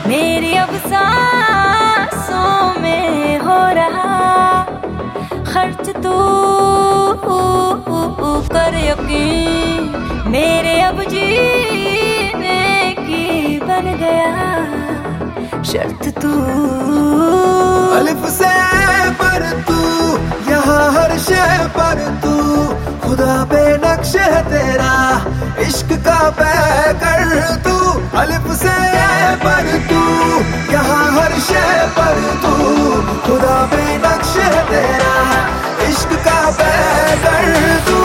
मेरी अब सांसों में हो रहा खर्च तू कर यकीन, मेरे अब जीने की बन गया शर्त तू। अलिफ से पर तू यहाँ हर शय पर तू, खुदा पे नक्श है तेरा इश्क का पैकर तू। अलिफ से पर तू यहाँ हर शय पर तू, खुदा पे नक्श है तेरा इश्क का पैकर तू।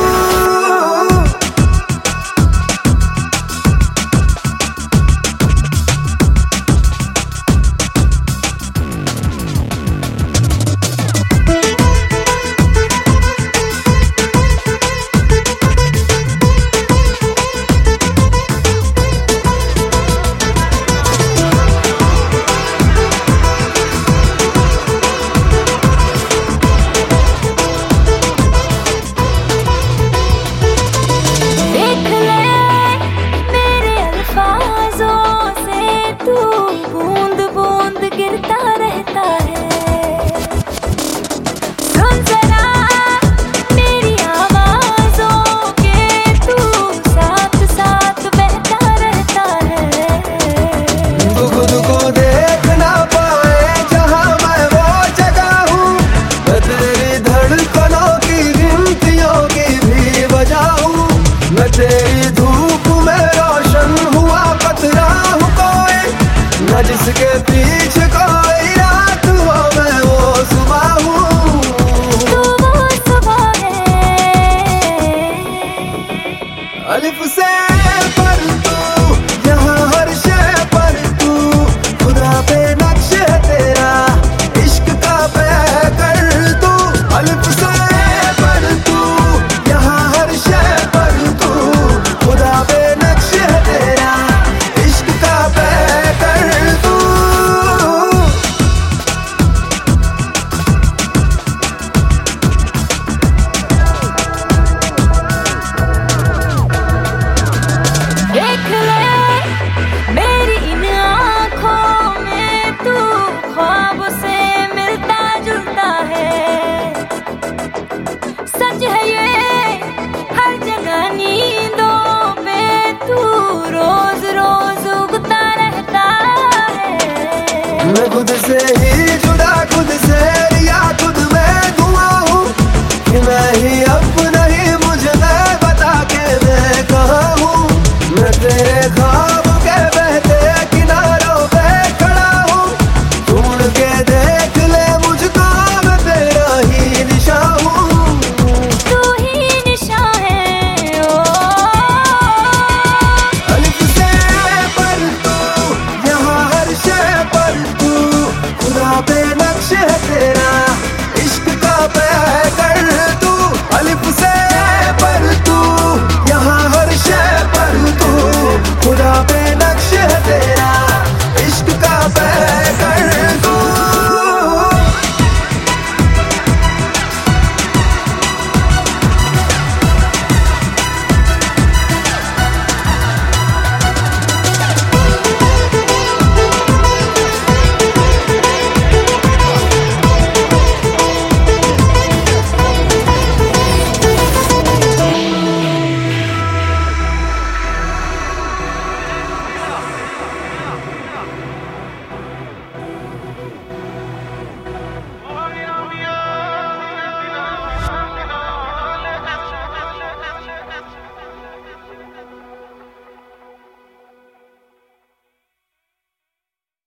तेरी धूप में रोशन हुआ कतरा हूँ कोई, न जिसके पीछे कोई रात हो मैं वो सुबह हूँ। तू वो सुबह है। अलिफ से पर तू यहाँ हर शय पर तू, खुदा पे नक्श है तेरा इश्क का पैकर तू। अलिफ से पर तू यहाँ हर शय पर तू, खुदा पे नक्श है तेरा इश्क का पैकर तू। देख ले मेरी इन आँखों में तू ख्वाब से मिलता जुलता है, सच है ये हर जगह नींदों पे तू रोज रोज उगता रहता है। मैं खुद से ही जुड़ा खुद से